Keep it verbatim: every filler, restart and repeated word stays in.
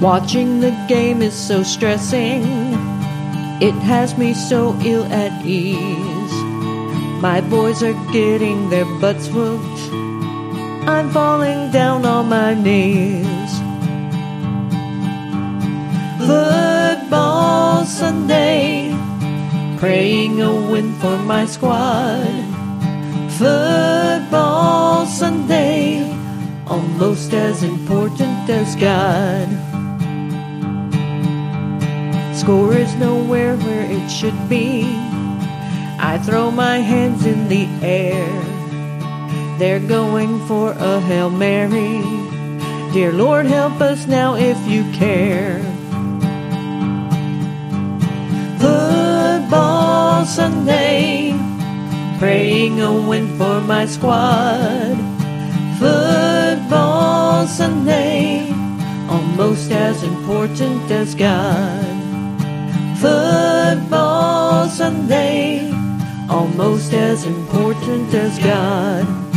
Watching the game is so stressing. It has me so ill at ease. My boys are getting their butts whooped. I'm falling down on my knees. Football Sunday, praying a win for my squad. Football Sunday, almost as important as God. Score is nowhere where it should be. I throw my hands in the air. They're going for a Hail Mary. Dear Lord, help us now if you care. Football Sunday, praying a win for my squad. Football Sunday, almost as important as God. Football Sunday, almost as important as God.